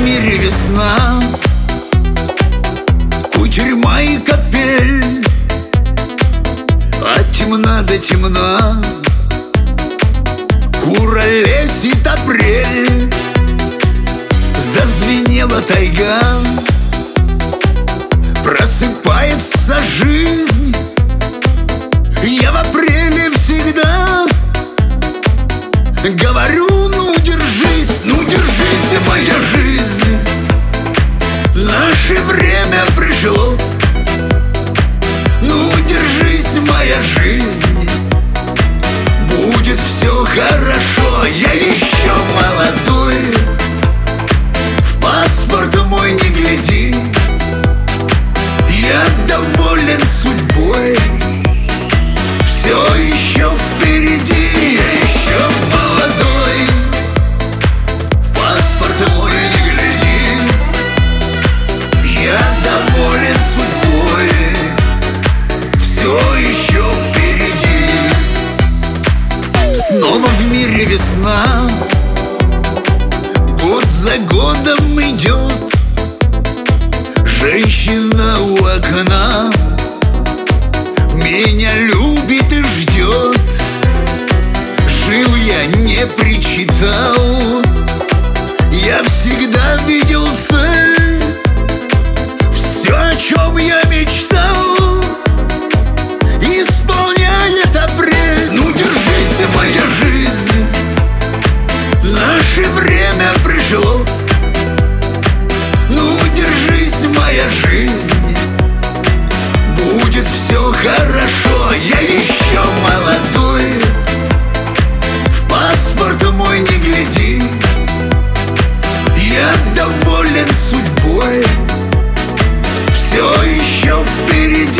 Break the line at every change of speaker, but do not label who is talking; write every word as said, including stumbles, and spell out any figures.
мире весна, кутерьма и капель, от темна до темна куролесит апрель. Зазвенела тайга, просыпается жизнь. Я в апреле всегда говорю: ну держись, ну держись, моя жизнь. Наше время пришло. Ну держись, моя жизнь. Будет все хорошо. Я еще молодой. В паспорт мой не гляди. Я доволен судьбой. Все еще впереди. Я еще молодой. В паспорт мой не гляди. Я доволен судьбой. Все еще впереди. Снова в мире весна, год за годом идет. Женщина у окна меня любит и ждет. Жил я, не причитал, я всегда видел цель. Все, о чем я мечтал, исполняет апрель. Ну держись, моя жизнь. Наше время пришло. Ну держись, моя жизнь. Будет все хорошо. Я еще молодой. В паспорт мой не гляди. Я доволен судьбой. Все еще впереди.